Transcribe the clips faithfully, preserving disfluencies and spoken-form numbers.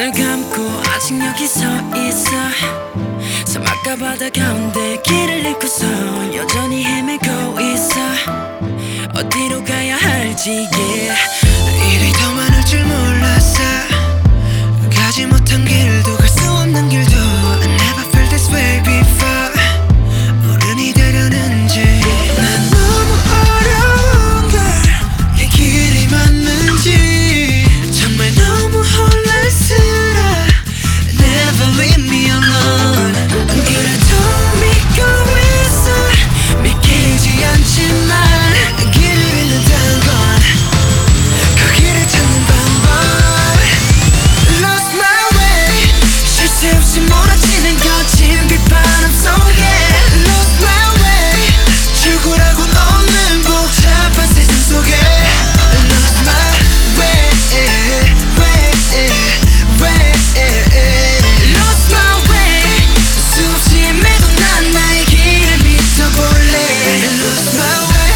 눈을 감고 아직 여기 서 있어. 사막과 바다 가운데 길을 잃고서 여전히 헤매고 있어. 어디로 가야 할지 yeah. 일이 더 많을 줄 몰랐어. 가지 못한 길도 갈 수 없는 길도 I never felt this way before. 어른이 되려는지 난 너무 어려운 걸 이 길이 맞는지 정말 너무 혼란스러워. Never leave me alone. 안 그래도 믿고 있어. 믿기지 않지만 길을 잃는다는 건 그 길을 찾는 방법. Lost my way. 쉴 새 없이 몰아치는 거친 비바람 속에 Lost my way. 죽으라고 놓는 복잡한 세상 속에 Lost my way, way, way. Lost my way. 수없이 헤매도 난 나의 길을 믿어볼래. Lost my way.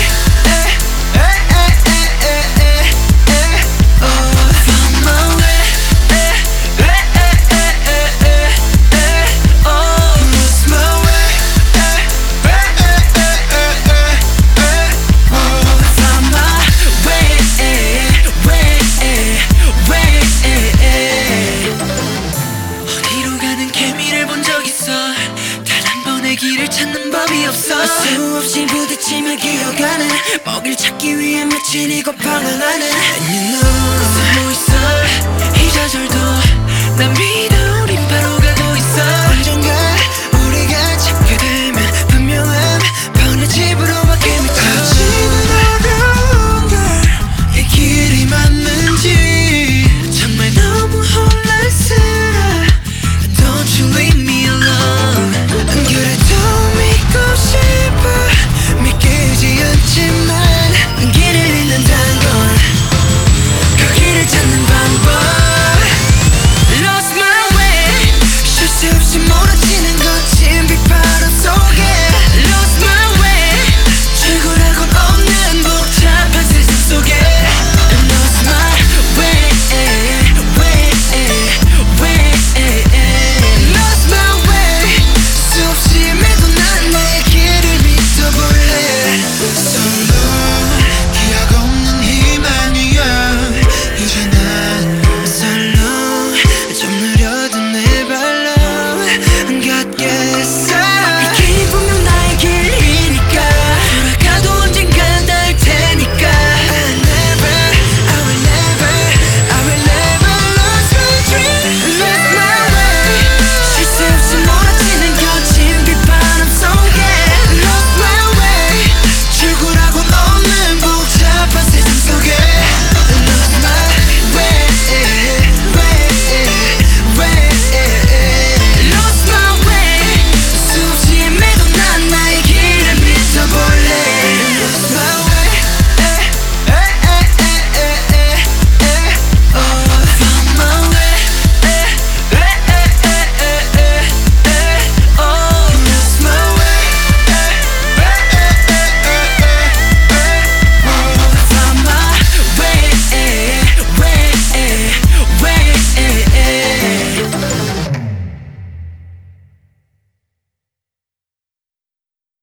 Oh, found my way. Oh, lost my way. Oh, found my way, way, way. 어디로 가는 개미를 본 적 있어. 단 한 번의 길을 찾는 법이 없어. 수없이 부딪히며 기어가는 먹이를 찾기 위해 며칠 이고 방황하는 And you know 숨어 있어. 이 좌절도 난 미